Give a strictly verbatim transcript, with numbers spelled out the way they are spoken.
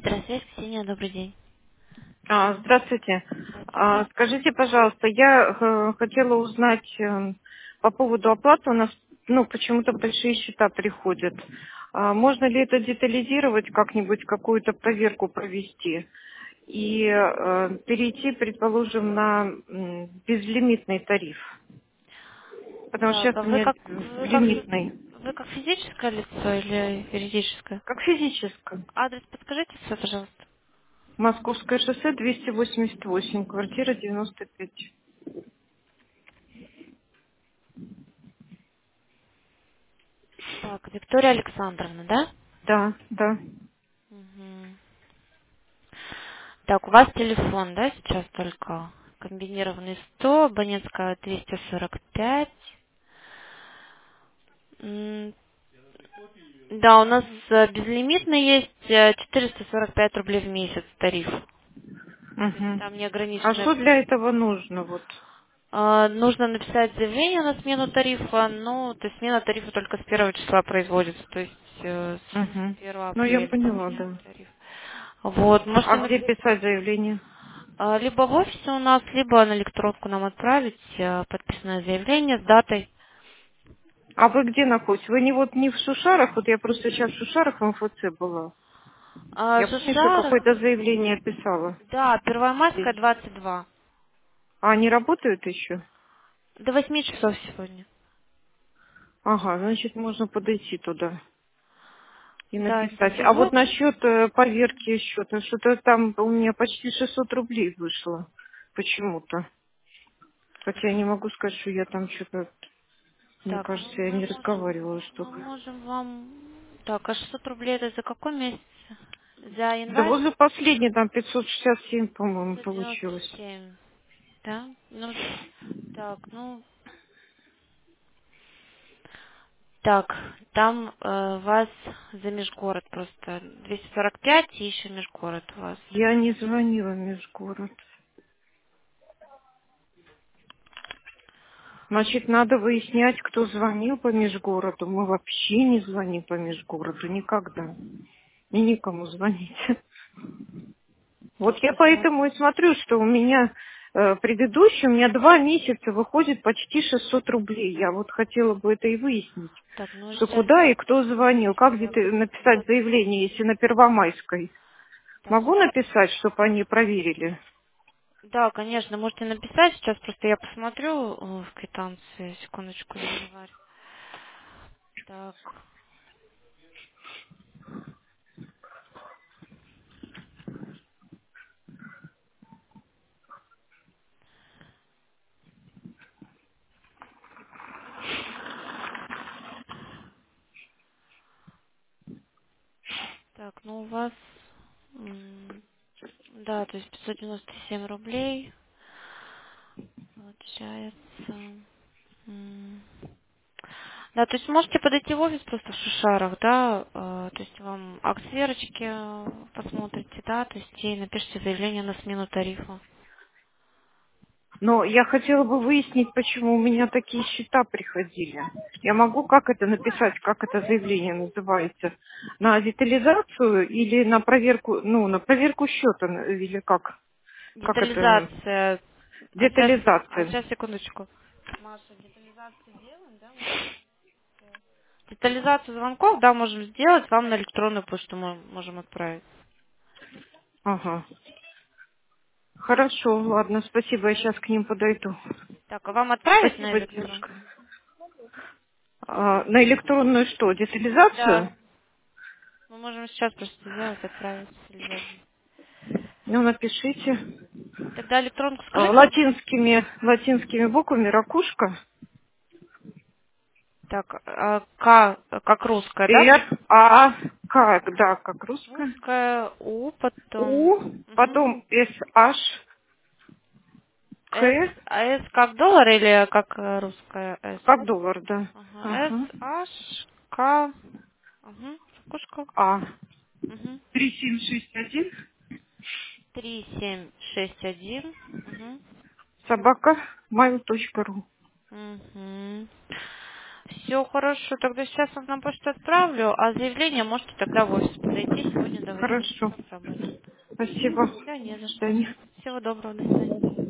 Здравствуйте, Ксения, добрый день. А, здравствуйте. Здравствуйте. А, скажите, пожалуйста, я э, хотела узнать э, по поводу оплаты. У нас, ну, почему-то большие счета приходят. А, можно ли это детализировать как-нибудь, какую-то проверку провести и э, перейти, предположим, на м, безлимитный тариф? Потому что Так, сейчас а у вы меня как вы как фи- лимитный, вы как физическое лицо или юридическое? как физическое. Адрес подскажите свой, пожалуйста. Московское шоссе двести восемьдесят восемь, квартира девяносто пять. Так, Виктория Александровна, да? Да, да, Мгм. Так, у вас телефон, да, сейчас только комбинированный сто, абонентская двести сорок пять. М, Да, у нас э, безлимитный есть э, четыреста сорок пять рублей в месяц тариф. То есть Мгм. там А неограниченное. что для этого нужно? Вот. А, Нужно написать заявление на смену тарифа, ну, то есть смена тарифа только с первого числа производится, то есть э, Мгм. с первого Ну, я апреля поняла, поменяют да. тариф. Вот, можете А где написать писать заявление? а, либо в офисе у нас, либо на электронку нам отправить э, подписанное заявление с датой. А вы где находитесь? Вы не вот не в Шушарах? Вот я просто сейчас в Шушарах в эм эф це была. А, Я помню, что Шушарах, какое-то заявление писала да, Первомайская, здесь. двадцать два. А они работают еще? До восьми часов сегодня. Ага, значит, можно подойти туда и Да, написать. А вот сегодня. насчет э, поверки счета, что-то там у меня почти шестьсот рублей вышло почему-то. Хотя я не могу сказать, что я там что-то, мне Так, ну кажется, я мы не можем, разговаривала мы столько. можем вам... Так, а шестьсот рублей это за какой месяц? За Да январь? возле последней там пятьсот шестьдесят семь, по-моему, пятьсот девяносто получилось. семь, да? Ну, так, ну, так, там э, вас за межгород просто двести сорок пять и еще межгород у вас. Я не звонила в межгород. Значит, надо выяснять, кто звонил по межгороду. Мы вообще не звоним по межгороду никогда. И никому звонить. Вот Так, я посмотрим. поэтому и смотрю, что у меня э, предыдущий, у меня два месяца выходит почти шестьсот рублей. Я вот хотела бы это и выяснить, Так, ну что сейчас куда и кто звонил. Как я где-то написать посмотрю. заявление, если на Первомайской? Так, Могу написать, чтобы они проверили? да, конечно, можете написать. Сейчас просто я посмотрю э, в квитанции. Секундочку, за январь. Так, так, ну у вас, м, да, то есть пятьсот девяносто семь рублей получается. м. Да, то есть можете подойти в офис просто в Шушарах, да, э, то есть вам акт сверочки э, посмотрите, да, то есть и напишите заявление на смену тарифа. Но я хотела бы выяснить, почему у меня такие счета приходили. Я могу как это написать, как это заявление называется? На детализацию или на проверку, ну, на проверку счета, на- или как? Как это? Детализация. А сейчас, а Детализация. сейчас секундочку. Маша, детализацию делаем, да? Мы? Детализацию звонков, да, можем сделать, вам на электронную почту мы можем отправить. Ага. Хорошо, ладно, спасибо, я сейчас к ним подойду. Так, а вам отправить на Спасибо, электронную? девушка. А, на электронную что, детализацию? Да. Мы можем сейчас просто сделать, отправить или забить. Ну, напишите. Тогда электронку А, скажите. латинскими, латинскими буквами ракушка. Так, а, К, как русская, да? Р, А, К, да, как русская. Русская, У, потом У, угу. потом С, H, С, К, а С как доллар или как э, русская С? как доллар, да. Ага. С, Ага. H, К, угу. Ракушка. А. Угу. Три семь шесть один. Три, семь, шесть, один. Угу. Собака mail точка ру. Угу. Все хорошо, тогда сейчас вам на почту отправлю, а заявление можете тогда в офис подойти сегодня до восьми Хорошо. часов работаем. Спасибо. Да, не До за что. свидания. Всего доброго, до свидания.